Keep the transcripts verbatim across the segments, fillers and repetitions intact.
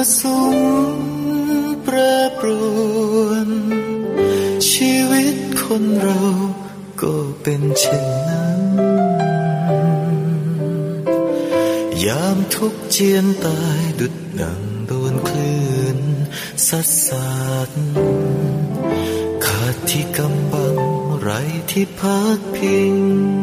สงค์แปรปรวนชีวิตคนเราก็เป็นเช่นนั้นยามทุกข์เจียนตายดุจดังโดนคลื่นซัดสาดขาดที่กำบังไร้ที่พักพิง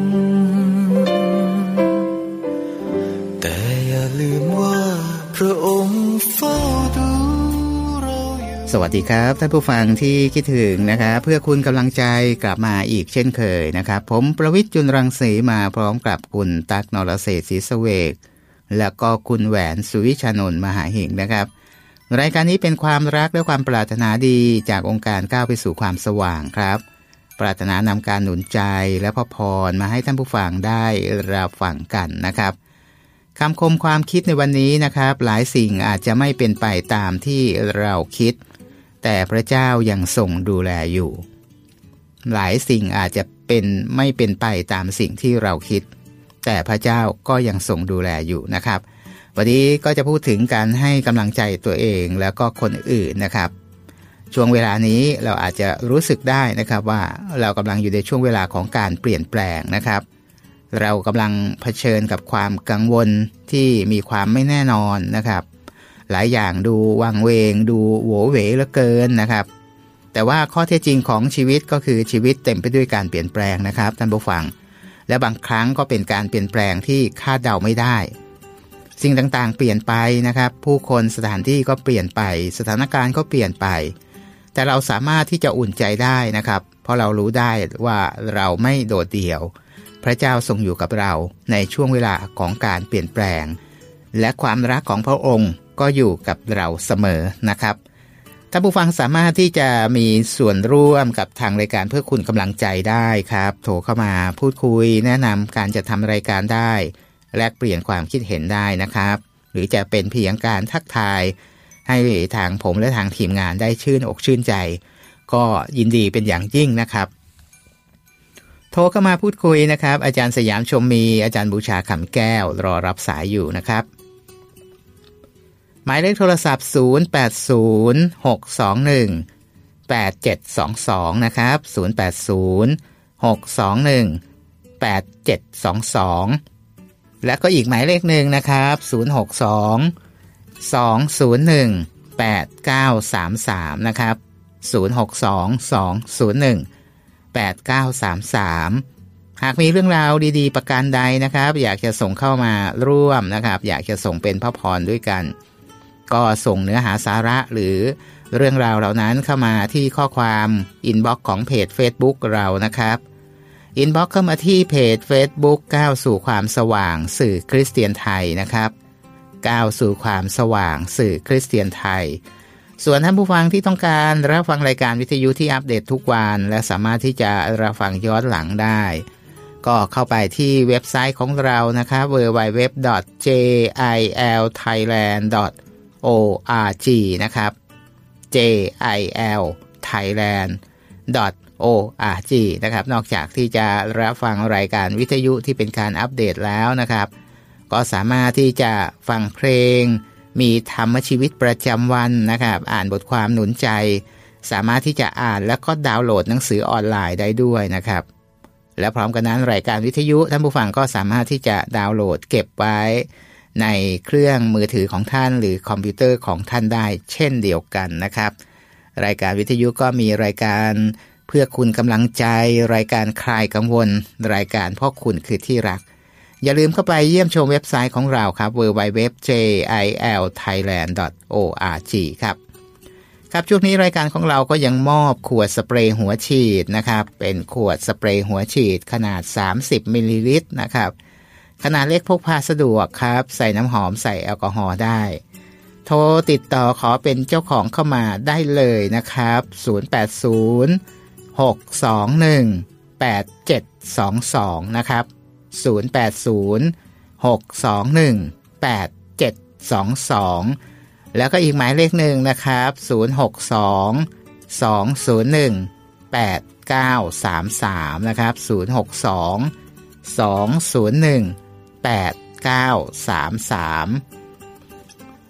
แต่อย่าลืมว่าพระองค์เฝ้าดูเราอยู่สวัสดีครับท่านผู้ฟังที่คิดถึงนะครับเพื่อคุณกำลังใจกลับมาอีกเช่นเคยนะครับผมประวิตร จุลรังสีมาพร้อมกับคุณตั๊ก นรเศรษฐ์ ศรีสเวกแล้วก็คุณแหวนสุวิชานนท์มหาหิงนะครับรายการนี้เป็นความรักและความปรารถนาดีจากองค์การก้าวไปสู่ความสว่างครับปรารถนานำการหนุนใจและพระพรมาให้ท่านผู้ฟังได้รับฟังกันนะครับคำคมความคิดในวันนี้นะครับหลายสิ่งอาจจะไม่เป็นไปตามที่เราคิดแต่พระเจ้ายังทรงดูแลอยู่หลายสิ่งอาจจะเป็นไม่เป็นไปตามสิ่งที่เราคิดแต่พระเจ้าก็ยังทรงดูแลอยู่นะครับวันนี้ก็จะพูดถึงการให้กำลังใจตัวเองแล้วก็คนอื่นนะครับช่วงเวลานี้เราอาจจะรู้สึกได้นะครับว่าเรากำลังอยู่ในช่วงเวลาของการเปลี่ยนแปลงนะครับเรากำลังเผชิญกับความกังวลที่มีความไม่แน่นอนนะครับหลายอย่างดูวังเวงดูโหวเหวเหลือเกินนะครับแต่ว่าข้อเท็จจริงของชีวิตก็คือชีวิตเต็มไปด้วยการเปลี่ยนแปลงนะครับท่านผู้ฟังและบางครั้งก็เป็นการเปลี่ยนแปลงที่คาดเดาไม่ได้สิ่งต่างๆเปลี่ยนไปนะครับผู้คนสถานที่ก็เปลี่ยนไปสถานการณ์ก็เปลี่ยนไปแต่เราสามารถที่จะอุ่นใจได้นะครับเพราะเรารู้ได้ว่าเราไม่โดดเดี่ยวพระเจ้าทรงอยู่กับเราในช่วงเวลาของการเปลี่ยนแปลงและความรักของพระองค์ก็อยู่กับเราเสมอนะครับท่านผู้ฟังสามารถที่จะมีส่วนร่วมกับทางรายการเพื่อคุณกำลังใจได้ครับโทรเข้ามาพูดคุยแนะนำการจะทำรายการได้แลกเปลี่ยนความคิดเห็นได้นะครับหรือจะเป็นเพียงการทักทายให้ทางผมและทางทีมงานได้ชื่นอกชื่นใจก็ยินดีเป็นอย่างยิ่งนะครับโทรเข้ามาพูดคุยนะครับอาจารย์สยามชมมีอาจารย์บูชาขำแก้วรอรับสายอยู่นะครับหมายเลขโทรศัพท์ศูนย์ แปด ศูนย์ หก สอง หนึ่ง แปด เจ็ด สอง สองนะครับศูนย์ แปด ศูนย์ หก สอง หนึ่ง แปด เจ็ด สอง สองแล้วก็อีกหมายเลขหนึ่งนะครับศูนย์ หก สอง สอง ศูนย์ หนึ่ง แปด เก้า สาม สามนะครับศูนย์ หก สอง สอง ศูนย์ หนึ่ง แปด เก้า สาม สามหากมีเรื่องราวดีๆประการใดนะครับอยากจะส่งเข้ามาร่วมนะครับอยากจะส่งเป็นพระพรด้วยกันก็ส่งเนื้อหาสาระหรือเรื่องราวเหล่านั้นเข้ามาที่ข้อความอินบ็อกซ์ของเพจ Facebook เรานะครับอินบ็อกซ์เข้ามาที่เพจ Facebook ก้าวสู่ความสว่างสื่อคริสเตียนไทยนะครับก้าวสู่ความสว่างสื่อคริสเตียนไทยส่วนท่านผู้ฟังที่ต้องการรับฟังรายการวิทยุที่อัปเดตทุกวันและสามารถที่จะรับฟังย้อนหลังได้ก็เข้าไปที่เว็บไซต์ของเรานะครับ ดับเบิลยู ดับเบิลยู ดับเบิลยู ดอท เจ ไอ แอล ไทยแลนด์ ดอท โอ อาร์ จี นะครับ เจ ไอ แอล ไทยแลนด์ ดอท โอ อาร์ จี นะครับนอกจากที่จะรับฟังรายการวิทยุที่เป็นการอัปเดตแล้วนะครับก็สามารถที่จะฟังเพลงมีธรรมชีวิตประจำวันนะครับอ่านบทความหนุนใจสามารถที่จะอ่านแล้วก็ดาวน์โหลดหนังสือออนไลน์ได้ด้วยนะครับและพร้อมกันนั้นรายการวิทยุท่านผู้ฟังก็สามารถที่จะดาวน์โหลดเก็บไว้ในเครื่องมือถือของท่านหรือคอมพิวเตอร์ของท่านได้เช่นเดียวกันนะครับรายการวิทยุก็มีรายการเพื่อคุณกำลังใจรายการคลายกังวลรายการพ่อคุณคือที่รักอย่าลืมเข้าไปเยี่ยมชมเว็บไซต์ของเราครับ ดับเบิลยู ดับเบิลยู ดับเบิลยู ดอท เจ ไอ แอล ไทยแลนด์ ดอท โอ อาร์ จี ครับครับช่วงนี้รายการของเราก็ยังมอบขวดสเปรย์หัวฉีดนะครับเป็นขวดสเปรย์หัวฉีดขนาดสามสิบมิลลิลิตรนะครับขนาดเล็กพกพาสะดวกครับใส่น้ำหอมใส่แอลกอฮอล์ได้โทรติดต่อขอเป็นเจ้าของเข้ามาได้เลยนะครับศูนย์ แปด ศูนย์ หก สอง หนึ่ง แปด เจ็ด สอง สองนะครับศูนย์ แปด ศูนย์ หก สอง หนึ่ง แปด เจ็ด สอง สองแล้วก็อีกหมายเลขหนึ่งนะครับศูนย์ หก สอง สอง ศูนย์ หนึ่ง แปด เก้า สาม สามนะครับศูนย์ หก สอง สอง ศูนย์ หนึ่ง แปด เก้า สาม สามว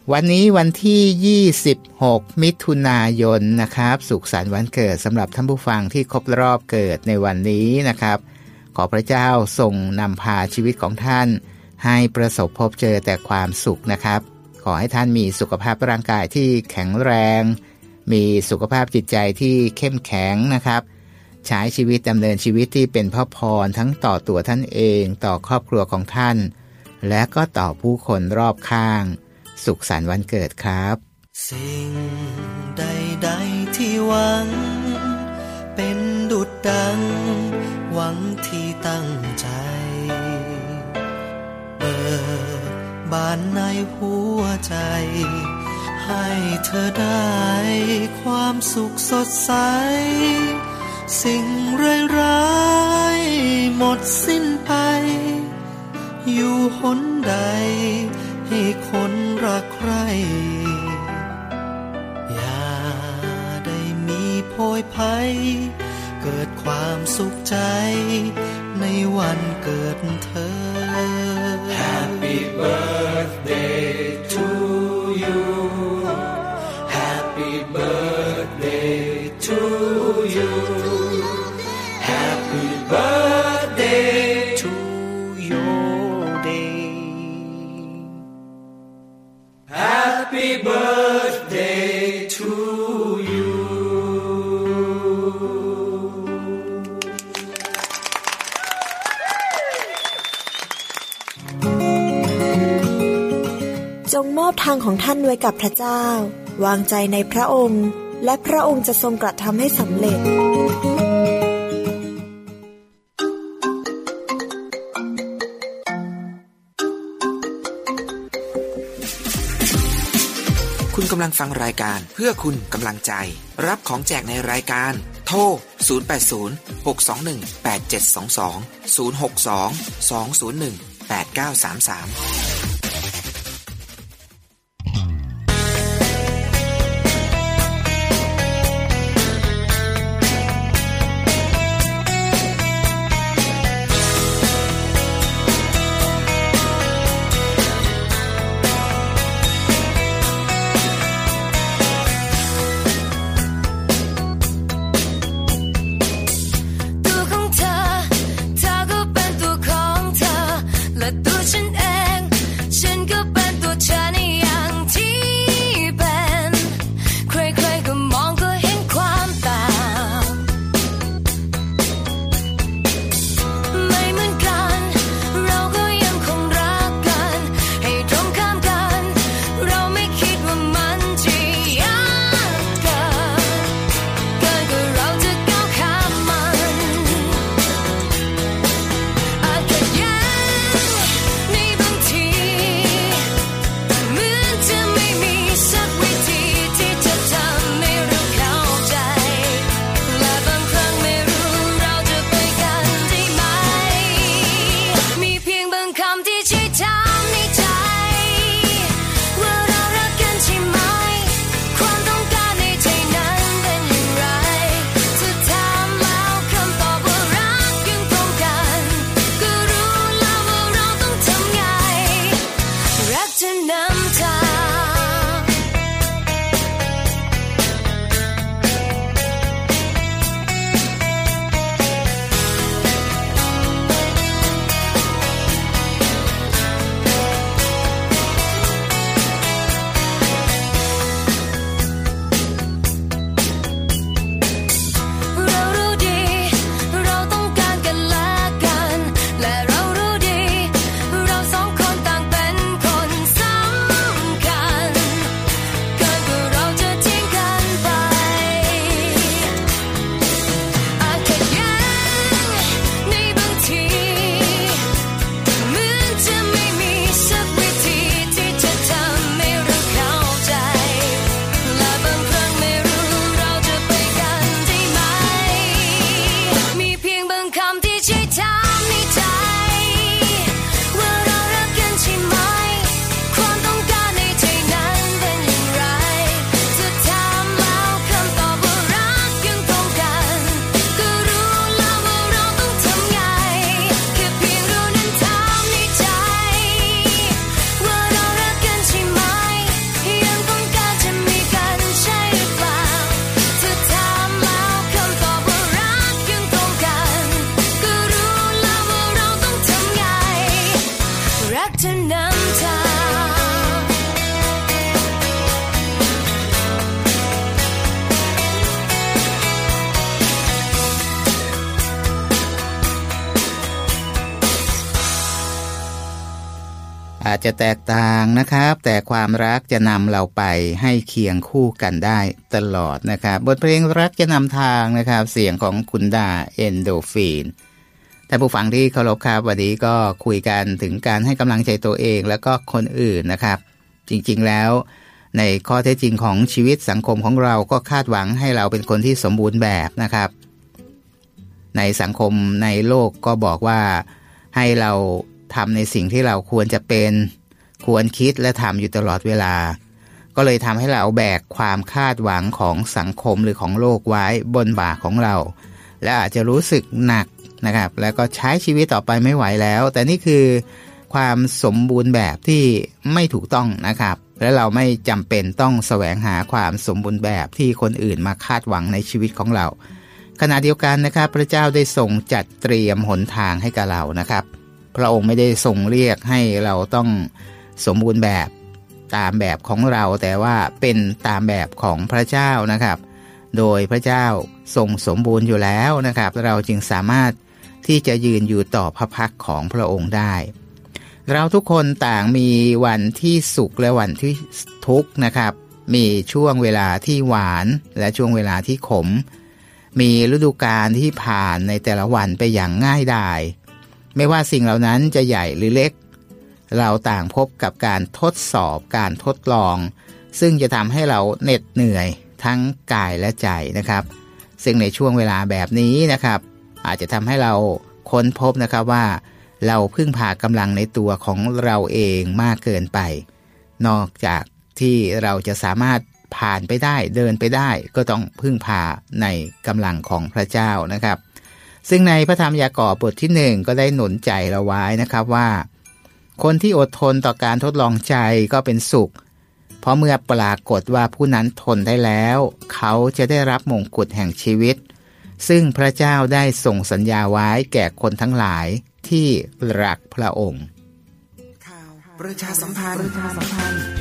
วันนี้วันที่ยี่สิบหกมิถุนายนนะครับสุขสันต์วันเกิดสำหรับท่านผู้ฟังที่ครบรอบเกิดในวันนี้นะครับขอพระเจ้าทรงนำพาชีวิตของท่านให้ประสบพบเจอแต่ความสุขนะครับขอให้ท่านมีสุขภาพร่างกายที่แข็งแรงมีสุขภาพจิตใจที่เข้มแข็งนะครับใช้ชีวิตดำเนินชีวิตที่เป็นพระพรทั้งต่อตัวท่านเองต่อครอบครัวของท่านและก็ต่อผู้คนรอบข้างสุขสันต์วันเกิดครับสิ่งใดๆที่หวังเป็นดุจดังหวังที่ตั้งใจเปิดบานในหัวใจให้เธอได้ความสุขสดใสสิ่งร้ายๆหมดสิ้นไปอยู่หนใดให้คนรักใครอย่าได้มีโพยภัยเกิดความสุขใจในวันเกิดเธอ Happy birthday to you Happy birthday to you Happy birthday to your day Happy birthday to you จงมอบทางของท่านไว้กับพระเจ้าวางใจในพระองค์และพระองค์จะทรงกระทำให้สำเร็จคุณกำลังฟังรายการเพื่อคุณกำลังใจรับของแจกในรายการโทรศูนย์ แปด ศูนย์ หก สอง หนึ่ง แปด เจ็ด สอง สอง ศูนย์ หก สอง สอง ศูนย์ หนึ่ง แปด เก้า สาม สามตัวฉันเองอาจจะแตกต่างนะครับแต่ความรักจะนำเราไปให้เคียงคู่กันได้ตลอดนะครับบทเพลงรักจะนำทางนะครับเสียงของคุณดาเอนโดฟินท่านผู้ฟังที่เคารพครับวันนี้ก็คุยกันถึงการให้กำลังใจตัวเองแล้วก็คนอื่นนะครับจริงๆแล้วในข้อเท็จจริงของชีวิตสังคมของเราก็คาดหวังให้เราเป็นคนที่สมบูรณ์แบบนะครับในสังคมในโลกก็บอกว่าให้เราทำในสิ่งที่เราควรจะเป็นควรคิดและทำอยู่ตลอดเวลาก็เลยทำให้เราแบกความคาดหวังของสังคมหรือของโลกไว้บนบ่าของเราและอาจจะรู้สึกหนักนะครับแล้วก็ใช้ชีวิตต่อไปไม่ไหวแล้วแต่นี่คือความสมบูรณ์แบบที่ไม่ถูกต้องนะครับและเราไม่จำเป็นต้องแสวงหาความสมบูรณ์แบบที่คนอื่นมาคาดหวังในชีวิตของเราขณะเดียวกันนะครับพระเจ้าได้ทรงจัดเตรียมหนทางให้กับเรานะครับพระองค์ไม่ได้ทรงเรียกให้เราต้องสมบูรณ์แบบตามแบบของเราแต่ว่าเป็นตามแบบของพระเจ้านะครับโดยพระเจ้าทรงสมบูรณ์อยู่แล้วนะครับเราจึงสามารถที่จะยืนอยู่ต่อพระพักของพระองค์ได้เราทุกคนต่างมีวันที่สุขและวันที่ทุกข์นะครับมีช่วงเวลาที่หวานและช่วงเวลาที่ขมมีฤดูกาลที่ผ่านในแต่ละวันไปอย่างง่ายดายไม่ว่าสิ่งเหล่านั้นจะใหญ่หรือเล็กเราต่างพบกับการทดสอบการทดลองซึ่งจะทำให้เราเหน็ดเหนื่อยทั้งกายและใจนะครับซึ่งในช่วงเวลาแบบนี้นะครับอาจจะทำให้เราค้นพบนะครับว่าเราพึ่งพากำลังในตัวของเราเองมากเกินไปนอกจากที่เราจะสามารถผ่านไปได้เดินไปได้ก็ต้องพึ่งพาในกำลังของพระเจ้านะครับซึ่งในพระธรรมยากอบบทที่หนึ่งก็ได้หนุนใจเราไว้นะครับว่าคนที่อดทนต่อการทดลองใจก็เป็นสุขเพราะเมื่อปรากฏว่าผู้นั้นทนได้แล้วเขาจะได้รับมงกุฎแห่งชีวิตซึ่งพระเจ้าได้ส่งสัญญาไว้แก่คนทั้งหลายที่รักพระองค์ข่าวประชาสัมพันธ์ประชาสัมพันธ์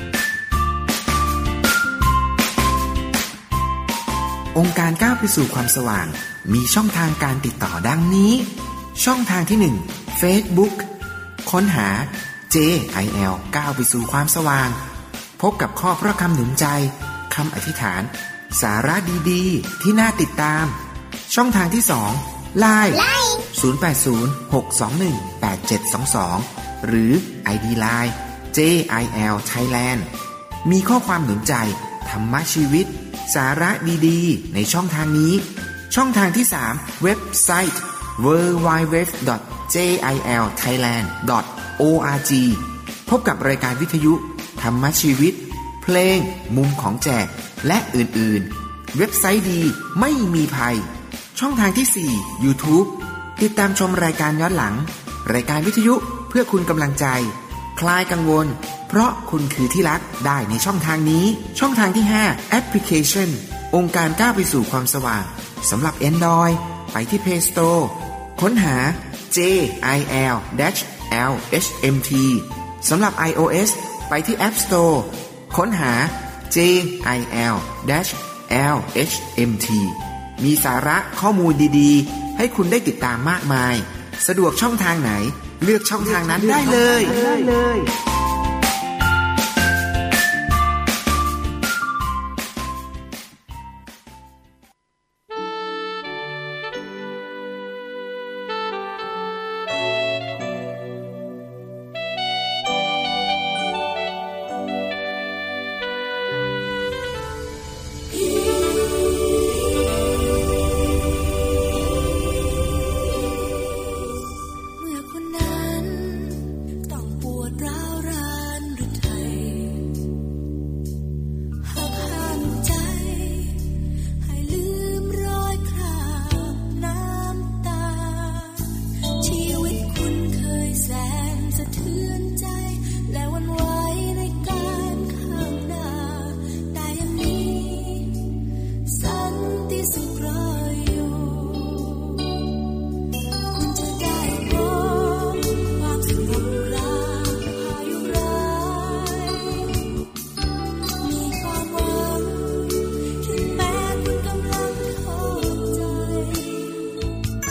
องค์การก้าวไปสู่ความสว่างมีช่องทางการติดต่อดังนี้ช่องทางที่หนึ่ง Facebook ค้นหา เจ ไอ แอล ก้าวไปสู่ความสว่างพบกับข้อพระคำหนุนใจคำอธิษฐานสาระดีๆที่น่าติดตามช่องทางที่สอง ไลน์ ศูนย์ แปด ศูนย์ หก สอง หนึ่ง แปด เจ็ด สอง สอง หรือ ไอ ดี ไลน์ เจ ไอ แอล Thailand มีข้อความหนุนใจธรรมะชีวิตสาระดีๆในช่องทางนี้ช่องทางที่สามเว็บไซต์ ดับเบิลยู ดับเบิลยู ดับเบิลยู ดอท เจ ไอ แอล ไทยแลนด์ ดอท โอ อาร์ จี พบกับรายการวิทยุธรรมะชีวิตเพลงมุมของแจกและอื่นๆเว็บไซต์ดีไม่มีภัยช่องทางที่สี่ YouTube ติดตามชมรายการย้อนหลังรายการวิทยุเพื่อคุณกำลังใจคลายกังวลเพราะคุณคือที่รักได้ในช่องทางนี้ช่องทางที่ห้าแอปพลิเคชันองค์การก้าวไปสู่ความสว่างสำหรับ Android ไปที่ Play Store ค้นหา เจ ไอ แอล แอล เอช เอ็ม ที สำหรับ iOS ไปที่ App Store ค้นหา เจ ไอ แอล แอล เอช เอ็ม ที มีสาระข้อมูลดีๆให้คุณได้ติดตามมากมายสะดวกช่องทางไหนเลือกช่องทางนั้นได้เลยได้เลย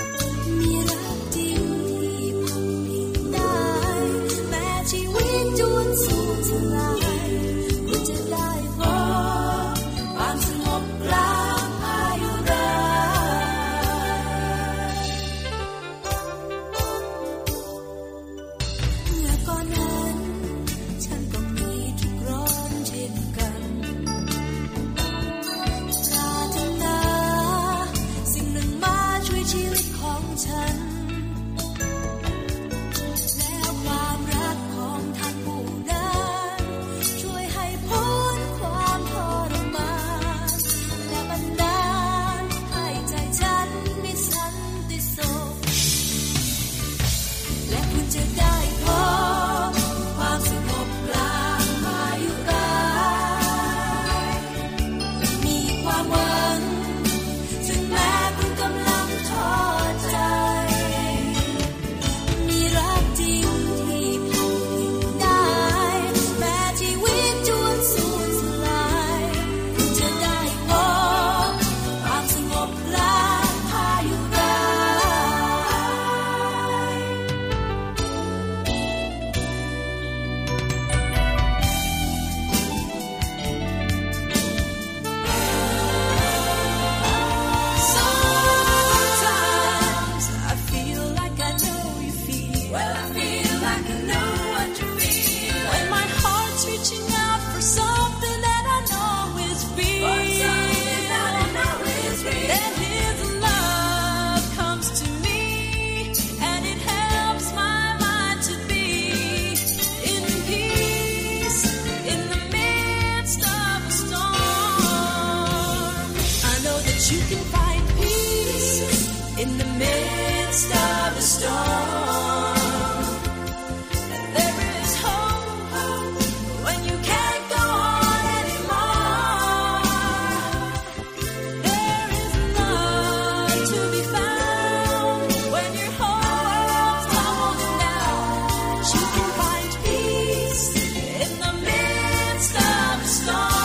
ชีวิต you can find peace in the midst of the storm. And there is hope when you can't go on anymore. There is love to be found when your whole world's tumbling down. You can find peace in the midst of the storm.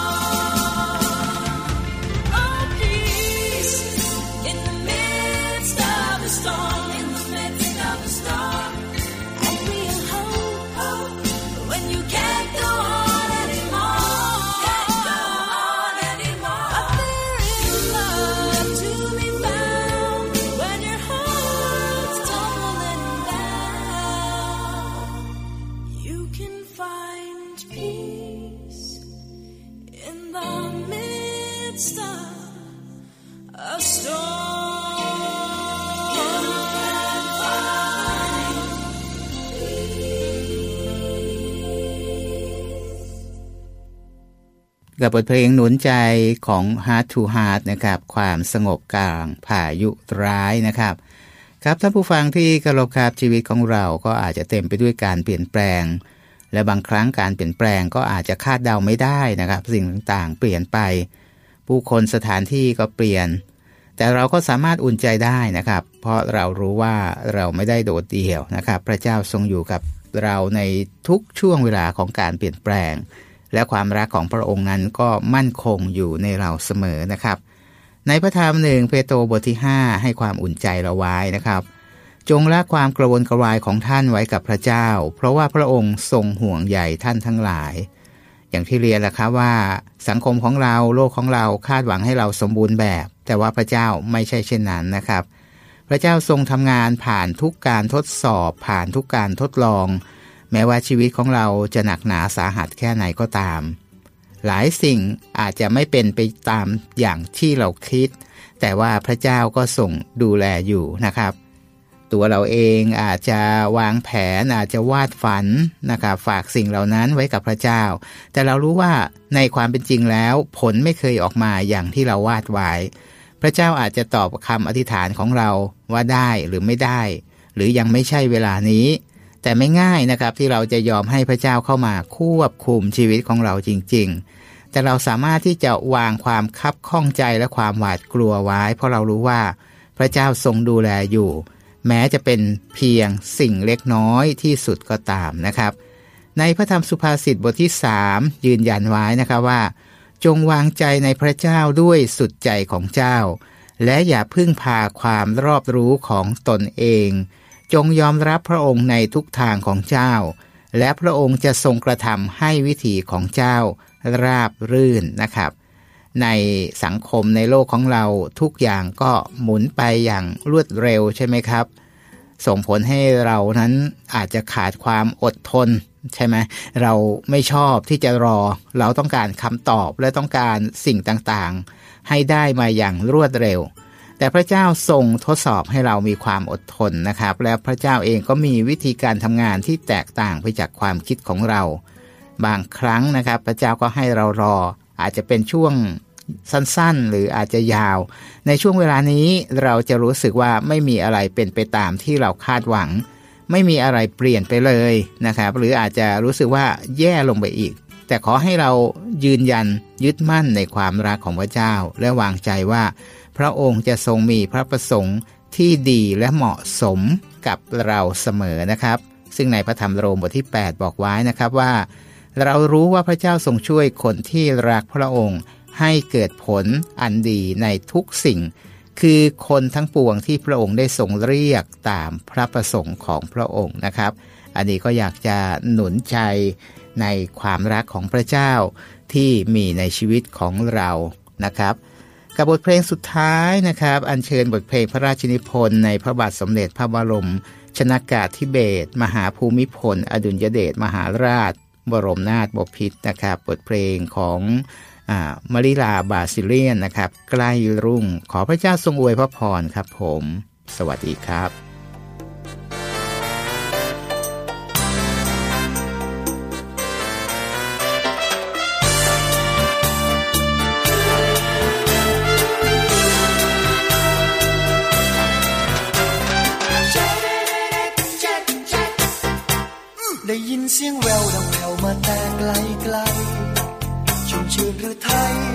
กับบทเพลงหนุนใจของ Heart to Heart นะครับความสงบกลางพายุร้ายนะครับครับท่านผู้ฟังที่เคารพครับชีวิตของเราก็อาจจะเต็มไปด้วยการเปลี่ยนแปลงและบางครั้งการเปลี่ยนแปลงก็อาจจะคาดเดาไม่ได้นะครับสิ่งต่างๆเปลี่ยนไปผู้คนสถานที่ก็เปลี่ยนแต่เราก็สามารถอุ่นใจได้นะครับเพราะเรารู้ว่าเราไม่ได้โดดเดี่ยวนะครับพระเจ้าทรงอยู่กับเราในทุกช่วงเวลาของการเปลี่ยนแปลงและความรักของพระองค์นั้นก็มั่นคงอยู่ในเราเสมอนะครับในพระธรรมหนึ่งเปโตรบทที่ห้าให้ความอุ่นใจเราไว้นะครับจงละความกระวนกระวายของท่านไว้กับพระเจ้าเพราะว่าพระองค์ทรงห่วงใยท่านทั้งหลายอย่างที่เรียนแหละครับว่าสังคมของเราโลกของเราคาดหวังให้เราสมบูรณ์แบบแต่ว่าพระเจ้าไม่ใช่เช่นนั้นนะครับพระเจ้าทรงทำงานผ่านทุกการทดสอบผ่านทุกการทดลองแม้ว่าชีวิตของเราจะหนักหนาสาหัสแค่ไหนก็ตามหลายสิ่งอาจจะไม่เป็นไปตามอย่างที่เราคิดแต่ว่าพระเจ้าก็ทรงดูแลอยู่นะครับตัวเราเองอาจจะวางแผนอาจจะวาดฝันนะครับฝากสิ่งเหล่านั้นไว้กับพระเจ้าแต่เรารู้ว่าในความเป็นจริงแล้วผลไม่เคยออกมาอย่างที่เราวาดไว้พระเจ้าอาจจะตอบคำอธิษฐานของเราว่าได้หรือไม่ได้หรือยังไม่ใช่เวลานี้แต่ไม่ง่ายนะครับที่เราจะยอมให้พระเจ้าเข้ามาควบคุมชีวิตของเราจริงๆแต่เราสามารถที่จะวางความคับข้องใจและความหวาดกลัวไว้เพราะเรารู้ว่าพระเจ้าทรงดูแลอยู่แม้จะเป็นเพียงสิ่งเล็กน้อยที่สุดก็ตามนะครับในพระธรรมสุภาษิตบทที่สามยืนยันไว้นะครับว่าจงวางใจในพระเจ้าด้วยสุดใจของเจ้าและอย่าพึ่งพาความรอบรู้ของตนเองจงยอมรับพระองค์ในทุกทางของเจ้าและพระองค์จะทรงกระทำให้วิถีของเจ้าราบรื่นนะครับในสังคมในโลกของเราทุกอย่างก็หมุนไปอย่างรวดเร็วใช่ไหมครับส่งผลให้เรานั้นอาจจะขาดความอดทนใช่ไหมเราไม่ชอบที่จะรอเราต้องการคำตอบและต้องการสิ่งต่างๆให้ได้มาอย่างรวดเร็วแต่พระเจ้าทรงทดสอบให้เรามีความอดทนนะครับและพระเจ้าเองก็มีวิธีการทำงานที่แตกต่างไปจากความคิดของเราบางครั้งนะครับพระเจ้าก็ให้เรารออาจจะเป็นช่วงสั้นๆหรืออาจจะยาวในช่วงเวลานี้เราจะรู้สึกว่าไม่มีอะไรเป็นไปตามที่เราคาดหวังไม่มีอะไรเปลี่ยนไปเลยนะครับหรืออาจจะรู้สึกว่าแย่ลงไปอีกแต่ขอให้เรายืนยันยึดมั่นในความรักของพระเจ้าและวางใจว่าพระองค์จะทรงมีพระประสงค์ที่ดีและเหมาะสมกับเราเสมอนะครับซึ่งในพระธรรมโรมบทที่แปดบอกไว้นะครับว่าเรารู้ว่าพระเจ้าทรงช่วยคนที่รักพระองค์ให้เกิดผลอันดีในทุกสิ่งคือคนทั้งปวงที่พระองค์ได้ทรงเรียกตามพระประสงค์ของพระองค์นะครับอันนี้ก็อยากจะหนุนใจในความรักของพระเจ้าที่มีในชีวิตของเรานะครับกับบทเพลงสุดท้ายนะครับอัญเชิญบทเพลงพระราชนิพนธ์ในพระบาทสมเด็จพระบรมชนกาธิเบศรมหาภูมิพลอดุลยเดชมหาราชบรมนาถบพิตรนะครับบทเพลงของมริลาบาซิเลียนนะครับใกล้รุ่งขอพระเจ้าทรงอวยพระพรครับผมสวัสดีครับ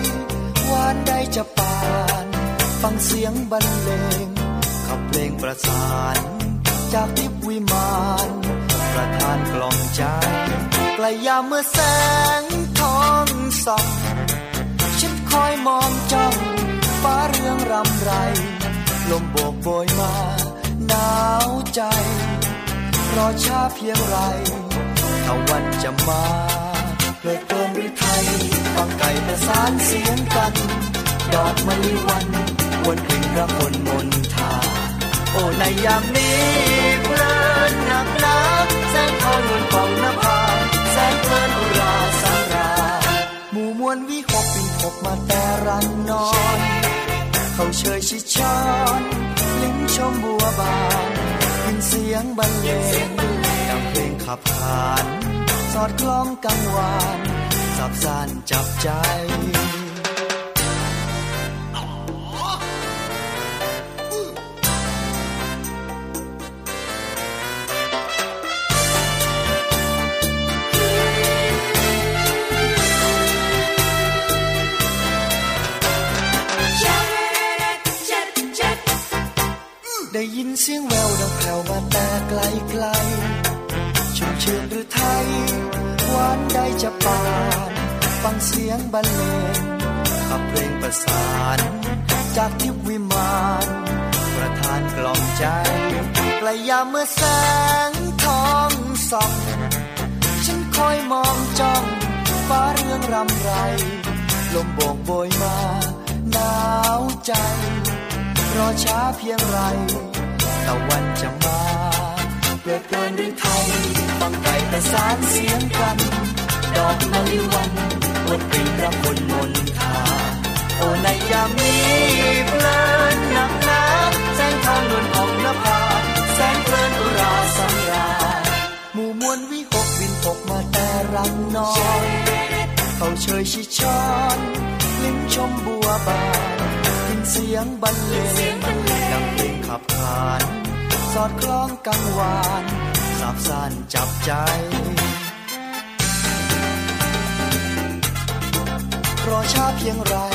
หวานใดจะปานฟังเสียงบรรเลงขับเพลงประสานจากทิพย์วิมานประทานกล่อมใจไกลยามเมื่อแสงทองส่องฉันคอยมองจ้องฟ้าเรืองรำไรลมโบกโบยมาหนาวใจรอช้าเพียงไรถ้าวันจะมาเกิดเกินหรือไทยฟังไก่ประสานเสียงกันดอกมะลิวันวนกลิ่นระคนมนทาโอ้ในยามนี้เพลินหนักหนาแสงทองนวลของนภาแสงเพลินอุราสังราหมู่มวลวิหกปิ่นหกมาแต่รังนอนเขาเชยชิดช้อนลิ้มชมบัวบานยินเสียงบรรเลงดังเพลงขับขานสอดคล้องกังวานสับสานจับใจได้ยินเสียงแววดังแผ่วมาแต่ไกลไกลชุ่มชื่นหรือไทยหวานใดจะปานฟังเสียงบรรเลงขับเพลงประสานจากทิพย์วิมานประทานกล่อมใจไกลยามเมื่อแสงทองส่องฉันคอยมองจ้องฟ้าเรืองรำไรลมโบกโบยมาหนาวใจรอช้าเพียงไรตะวันจะมาเกิดเกินหรือไทยฟังไก่ประสานเสียงกันดอกมะลิวันวนกลิ่นระคนมนทาโอ้ในยามนี้เพลินหนักหนาแสงทองนวลของนภาแสงเพลินอุราสังราหมู่มวลวิหกบินตกมาแต่รังนอนเขาเชยชิดช้อนลิ้มชมบัวบานเสียงบรรเลงดังเพลงขับขานสอดคล้องกังวานสาบซ่านจับใจรอช้าเพียงไร